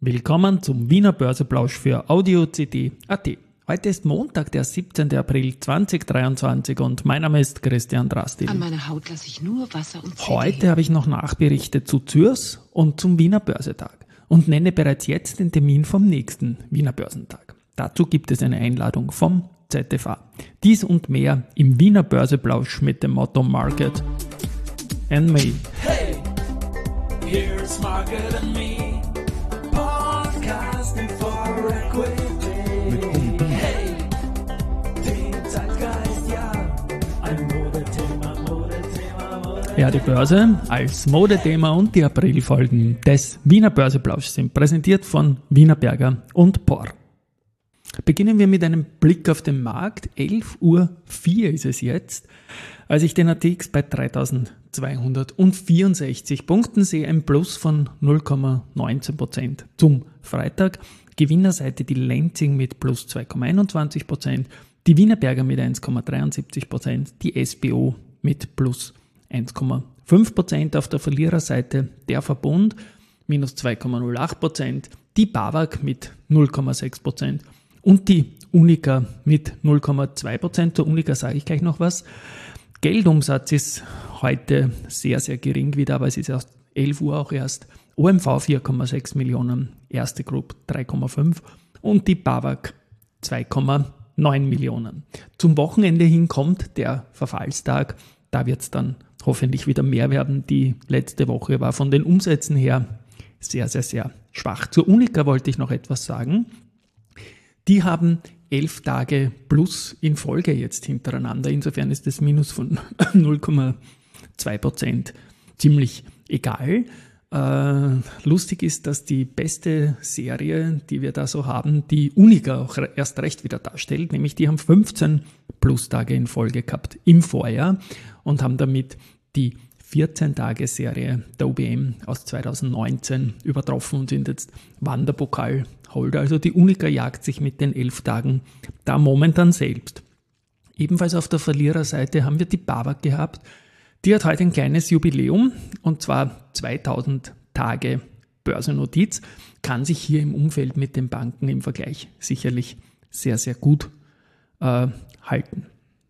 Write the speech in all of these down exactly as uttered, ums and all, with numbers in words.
Willkommen zum Wiener Börseplausch für Audio C D Punkt A T. Heute ist Montag, der siebzehnten April zweitausenddreiundzwanzig und mein Name ist Christian Drastil. An meiner Haut lasse ich nur Wasser und C D. Heute habe ich noch Nachberichte zu Zürs und zum Wiener Börsetag und nenne bereits jetzt den Termin vom nächsten Wiener Börsentag. Dazu gibt es eine Einladung vom Z F A. Dies und mehr im Wiener Börseplausch mit dem Motto Market and Me. Hey, here's Market and Me, podcasting for Equity. Hey, den Zeitgeist, ja, ein Modethema, Modethema, Modethema. Ja, die Börse als Modethema und die Aprilfolgen des Wiener Börseplauschs sind präsentiert von Wienerberger und Por. Beginnen wir mit einem Blick auf den Markt. elf Uhr vier ist es jetzt, als ich den A T X bei dreitausendzweihundertvierundsechzig Punkten sehe, ein Plus von null Komma neunzehn Prozent zum Freitag. Gewinnerseite die Lenzing mit plus zwei Komma einundzwanzig Prozent, die Wienerberger mit eins Komma dreiundsiebzig Prozent, die S B O mit plus eins Komma fünf Prozent. Auf der Verliererseite der Verbund minus zwei Komma null acht Prozent, die BAWAG mit null Komma sechs Prozent und die Unica mit null Komma zwei Prozent. Zur Unica sage ich gleich noch was. Geldumsatz ist heute sehr, sehr gering wieder, aber es ist erst elf Uhr auch erst. O M V vier Komma sechs Millionen, Erste Group drei Komma fünf und die BAWAG zwei Komma neun Millionen. Zum Wochenende hin kommt der Verfallstag. Da wird es dann hoffentlich wieder mehr werden. Die letzte Woche war von den Umsätzen her sehr, sehr, sehr schwach. Zur Unica wollte ich noch etwas sagen. Die haben elf Tage plus in Folge jetzt hintereinander. Insofern ist das Minus von null Komma zwei Prozent ziemlich egal. Äh, lustig ist, dass die beste Serie, die wir da so haben, die Unica auch erst recht wieder darstellt. Nämlich die haben fünfzehn Plus-Tage in Folge gehabt im Vorjahr und haben damit die vierzehn-Tage-Serie der U B M aus zweitausendneunzehn übertroffen und sind jetzt Wanderpokal-Holder. Also die Unica jagt sich mit den elf Tagen da momentan selbst. Ebenfalls auf der Verliererseite haben wir die BAWAG gehabt. Die hat heute ein kleines Jubiläum und zwar zweitausend Tage Börsennotiz. Kann sich hier im Umfeld mit den Banken im Vergleich sicherlich sehr, sehr gut äh, halten.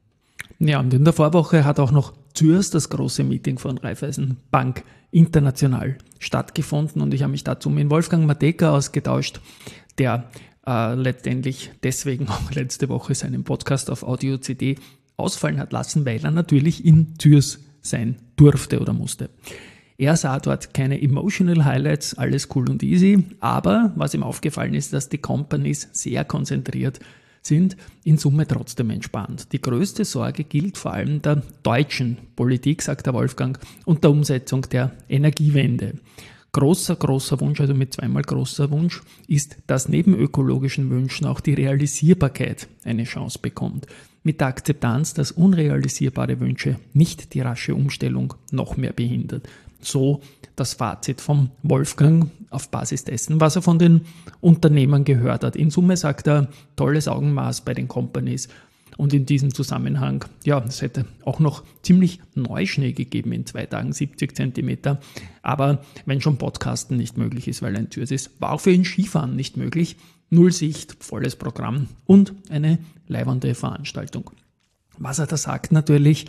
Ja, und in der Vorwoche hat auch noch Zürs das große Meeting von Raiffeisen Bank International stattgefunden und ich habe mich dazu mit Wolfgang Matejka ausgetauscht, der äh, letztendlich deswegen auch letzte Woche seinen Podcast auf Audio C D ausfallen hat lassen, weil er natürlich in Zürs sein durfte oder musste. Er sah dort keine emotional Highlights, alles cool und easy, aber was ihm aufgefallen ist, dass die Companies sehr konzentriert sind, in Summe trotzdem entspannt. Die größte Sorge gilt vor allem der deutschen Politik, sagt der Wolfgang, und der Umsetzung der Energiewende. Großer, großer Wunsch, also mit zweimal großer Wunsch, ist, dass neben ökologischen Wünschen auch die Realisierbarkeit eine Chance bekommt. Mit der Akzeptanz, dass unrealisierbare Wünsche nicht die rasche Umstellung noch mehr behindert. So das Fazit vom Wolfgang auf Basis dessen, was er von den Unternehmern gehört hat. In Summe sagt er, tolles Augenmaß bei den Companies und in diesem Zusammenhang, ja, es hätte auch noch ziemlich Neuschnee gegeben in zwei Tagen, siebzig Zentimeter, aber wenn schon Podcasten nicht möglich ist, weil ein Zürs ist, war auch für ihn Skifahren nicht möglich. Null Sicht, volles Programm und eine leibende Veranstaltung. Was er da sagt natürlich,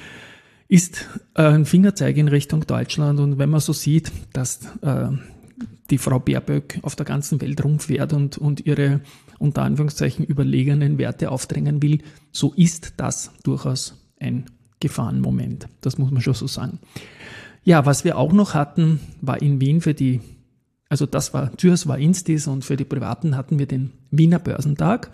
ist ein Fingerzeig in Richtung Deutschland und wenn man so sieht, dass äh, die Frau Baerbock auf der ganzen Welt rumfährt und, und ihre unter Anführungszeichen überlegenen Werte aufdrängen will, so ist das durchaus ein Gefahrenmoment. Das muss man schon so sagen. Ja, was wir auch noch hatten, war in Wien für die, also das war, Zürs war Instis und für die Privaten hatten wir den Wiener Börsentag.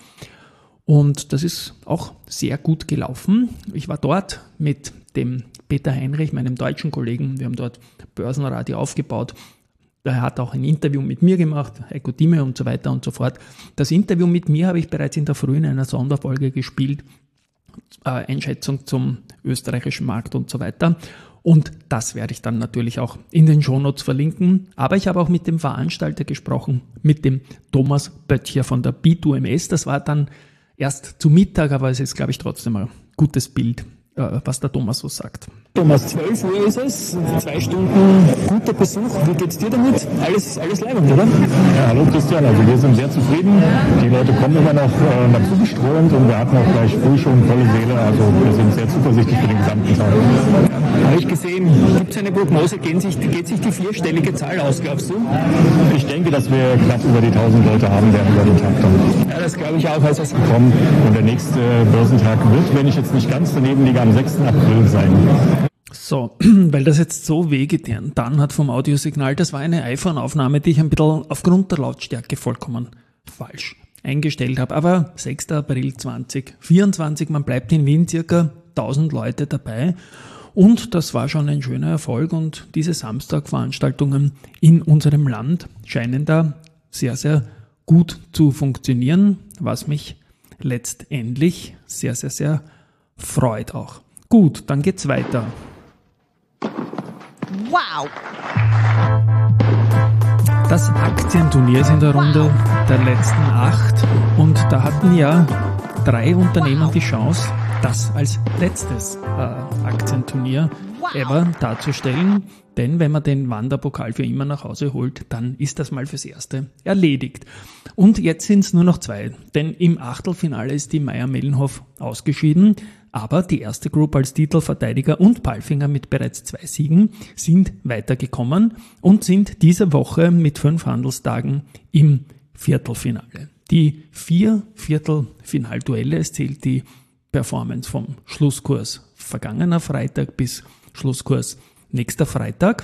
Und das ist auch sehr gut gelaufen. Ich war dort mit dem Peter Heinrich, meinem deutschen Kollegen. Wir haben dort Börsenradio aufgebaut. Er hat auch ein Interview mit mir gemacht, Heiko Thieme und so weiter und so fort. Das Interview mit mir habe ich bereits in der Früh in einer Sonderfolge gespielt. Äh, Einschätzung zum österreichischen Markt und so weiter. Und das werde ich dann natürlich auch in den Shownotes verlinken. Aber ich habe auch mit dem Veranstalter gesprochen, mit dem Thomas Böttcher von der B zwei M S. Das war dann erst zu Mittag, aber es ist, glaube ich, trotzdem ein gutes Bild was der Thomas so sagt. Thomas, zwölf Uhr ist es, zwei Stunden guter Besuch. Wie geht's dir damit? Alles, alles leibend, oder? Ja, hallo Christian, also wir sind sehr zufrieden. Die Leute kommen immer noch äh, dazu geströmt und wir hatten auch gleich früh schon volle Säle. Also wir sind sehr zuversichtlich für den gesamten Tag. Habe ich gesehen, gibt es eine Prognose, geht sich, geht sich die vierstellige Zahl aus, glaubst du? Ich denke, dass wir knapp über die tausend Leute haben werden über den Tag dann. Ja, das glaube ich auch. Also es kommen. Und der nächste Börsentag wird, wenn ich jetzt nicht ganz daneben liege, am sechsten April sein. So, weil das jetzt so wehgetan hat vom Audiosignal, das war eine iPhone-Aufnahme, die ich ein bisschen aufgrund der Lautstärke vollkommen falsch eingestellt habe. Aber sechster April zweitausendvierundzwanzig, man bleibt in Wien, circa tausend Leute dabei. Und das war schon ein schöner Erfolg und diese Samstagveranstaltungen in unserem Land scheinen da sehr, sehr gut zu funktionieren, was mich letztendlich sehr, sehr, sehr freut auch. Gut, dann geht's weiter. Wow! Das Aktienturnier ist in der Runde der letzten acht und da hatten ja drei Unternehmen die Chance, das als letztes äh, Aktienturnier ever darzustellen. Denn wenn man den Wanderpokal für immer nach Hause holt, dann ist das mal fürs Erste erledigt. Und jetzt sind es nur noch zwei, denn im Achtelfinale ist die Mayr-Melnhof ausgeschieden, aber die erste Group als Titelverteidiger und Palfinger mit bereits zwei Siegen sind weitergekommen und sind diese Woche mit fünf Handelstagen im Viertelfinale. Die vier Viertelfinalduelle, es zählt die Performance vom Schlusskurs vergangener Freitag bis Schlusskurs nächster Freitag,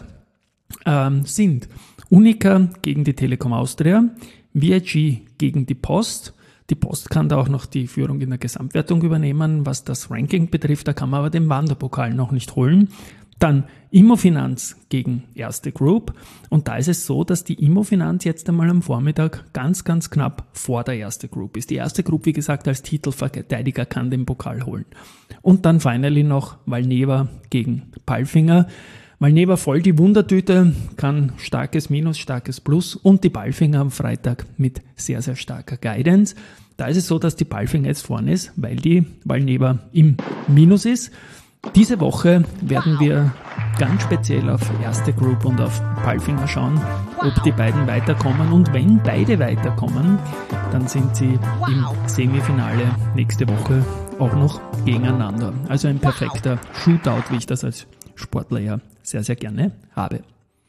ähm, sind Unica gegen die Telekom Austria, V I G gegen die Post. Die Post kann da auch noch die Führung in der Gesamtwertung übernehmen, was das Ranking betrifft, da kann man aber den Wanderpokal noch nicht holen. Dann Immofinanz gegen Erste Group und da ist es so, dass die Immofinanz jetzt einmal am Vormittag ganz, ganz knapp vor der Erste Group ist. Die Erste Group, wie gesagt, als Titelverteidiger kann den Pokal holen. Und dann finally noch Valneva gegen Palfinger. Valneva voll die Wundertüte, kann starkes Minus, starkes Plus und die Palfinger am Freitag mit sehr, sehr starker Guidance. Da ist es so, dass die Palfinger jetzt vorne ist, weil die Valneva im Minus ist. Diese Woche werden wir ganz speziell auf Erste Group und auf Palfinger schauen, ob die beiden weiterkommen. Und wenn beide weiterkommen, dann sind sie im Semifinale nächste Woche auch noch gegeneinander. Also ein perfekter Shootout, wie ich das als Sportler ja sehr, sehr gerne habe.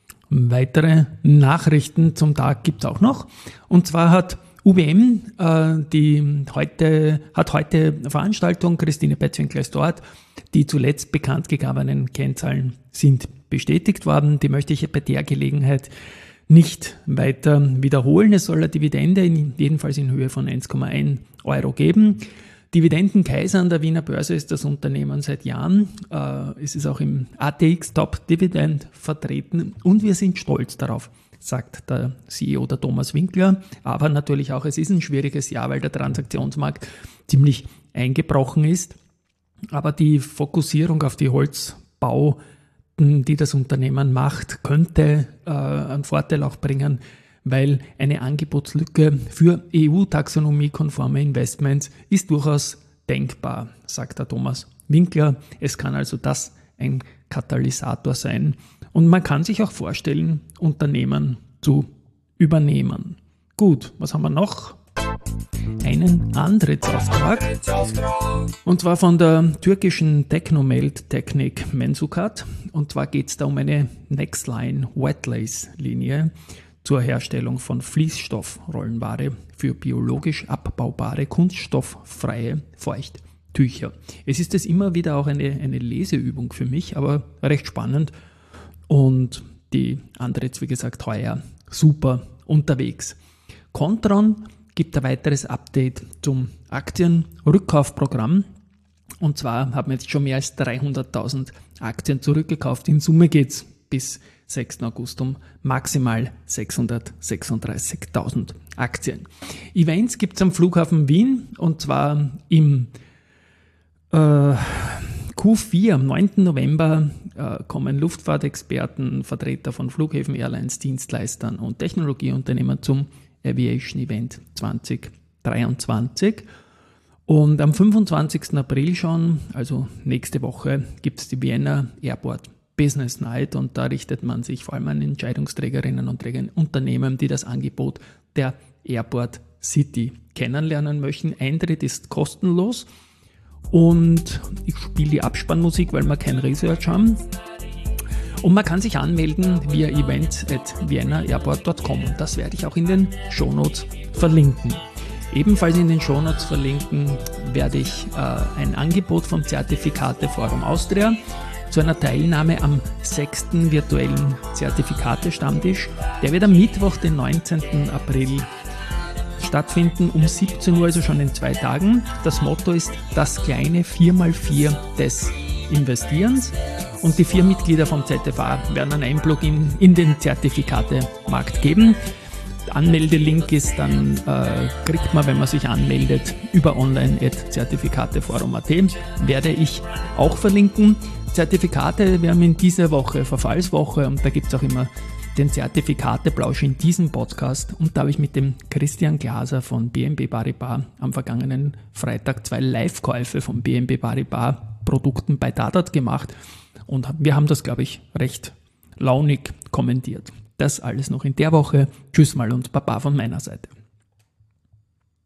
Weitere Nachrichten zum Tag gibt es auch noch. Und zwar hat U B M, äh, die heute, hat heute eine Veranstaltung, Christine Betzwinkler ist dort. Die zuletzt bekannt gegebenen Kennzahlen sind bestätigt worden. Die möchte ich bei der Gelegenheit nicht weiter wiederholen. Es soll eine Dividende in, jedenfalls in Höhe von eins Komma eins Euro geben. Dividendenkaiser an der Wiener Börse ist das Unternehmen seit Jahren. Äh, es ist auch im A T X Top Dividend vertreten und wir sind stolz darauf, sagt der C E O, der Thomas Winkler. Aber natürlich auch, es ist ein schwieriges Jahr, weil der Transaktionsmarkt ziemlich eingebrochen ist. Aber die Fokussierung auf die Holzbauten, die das Unternehmen macht, könnte äh, einen Vorteil auch bringen, weil eine Angebotslücke für E U-Taxonomie-konforme Investments ist durchaus denkbar, sagt der Thomas Winkler. Es kann also das ein Katalysator sein. Und man kann sich auch vorstellen, Unternehmen zu übernehmen. Gut, was haben wir noch? Einen Antrittsauftrag. Und zwar von der türkischen Technomelt-Technik Mensukat. Und zwar geht es da um eine Nextline Wetlace-Linie zur Herstellung von Fließstoffrollenware für biologisch abbaubare, kunststofffreie Feuchttücher. Es ist das immer wieder auch eine, eine Leseübung für mich, aber recht spannend. Und die Antritts, wie gesagt, heuer super unterwegs. Contron gibt ein weiteres Update zum Aktienrückkaufprogramm. Und zwar haben wir jetzt schon mehr als dreihunderttausend Aktien zurückgekauft. In Summe geht es bis sechsten August um maximal sechshundertsechsunddreißigtausend Aktien. Events gibt es am Flughafen Wien und zwar im äh, Q vier, am neunten November, äh, kommen Luftfahrtexperten, Vertreter von Flughäfen, Airlines, Dienstleistern und Technologieunternehmen zum Aviation Event zwanzig dreiundzwanzig. Und am fünfundzwanzigsten April schon, also nächste Woche, gibt es die Vienna Airport Business Night und da richtet man sich vor allem an Entscheidungsträgerinnen und Träger, Unternehmen, die das Angebot der Airport City kennenlernen möchten. Eintritt ist kostenlos und ich spiele die Abspannmusik, weil wir kein Research haben. Und man kann sich anmelden via events at vienna airport dot com und das werde ich auch in den Shownotes verlinken. Ebenfalls in den Shownotes verlinken werde ich äh, ein Angebot vom Zertifikate-Forum Austria zu einer Teilnahme am sechsten virtuellen Zertifikate-Stammtisch. Der wird am Mittwoch, den neunzehnten April stattfinden, um siebzehn Uhr, also schon in zwei Tagen. Das Motto ist das kleine vier mal vier des Investierens und die vier Mitglieder vom Z F A werden einen Einblick in, in den Zertifikatemarkt geben. Der Anmeldelink ist dann, äh, kriegt man, wenn man sich anmeldet, über online at zertifikateforum punkt at, werde ich auch verlinken. Zertifikate, wir haben in dieser Woche Verfallswoche und da gibt es auch immer den Zertifikateplausch in diesem Podcast und da habe ich mit dem Christian Glaser von B N P Paribas am vergangenen Freitag zwei Live-Käufe von B N P Paribas Produkten bei Dadat gemacht und wir haben das, glaube ich, recht launig kommentiert. Das alles noch in der Woche. Tschüss mal und Baba von meiner Seite.